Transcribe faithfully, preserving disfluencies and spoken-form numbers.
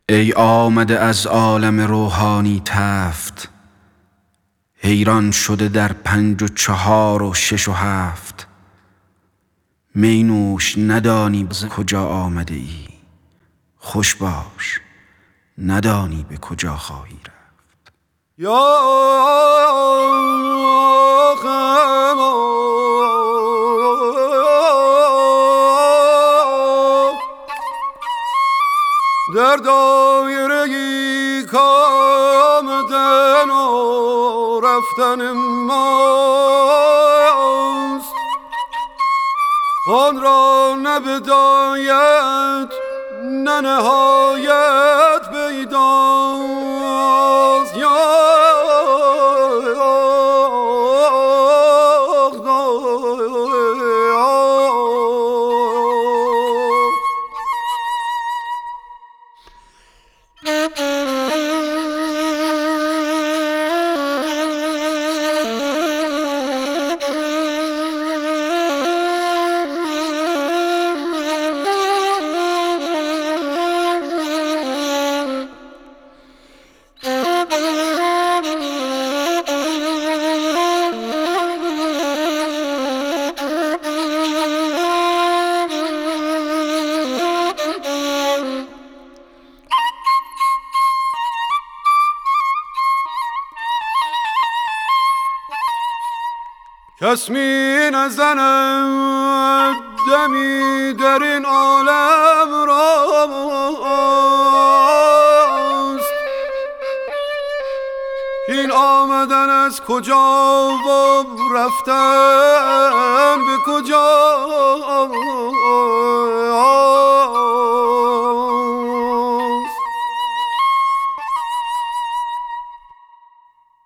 ای آمده از عالم روحانی تفت، حیران شده در پنج و چهار و شش و هفت. می نوش ندانی ز کجا آمده ای، خوش باش ندانی به کجا خواهی رفت. یا در دایره‌ای کامدن و رفتن ماست، آن را نه بدایت نه نهایت پیداست. یا کس می نزند دمی در این عالم راست، این آمدن از کجا و رفتن به کجا.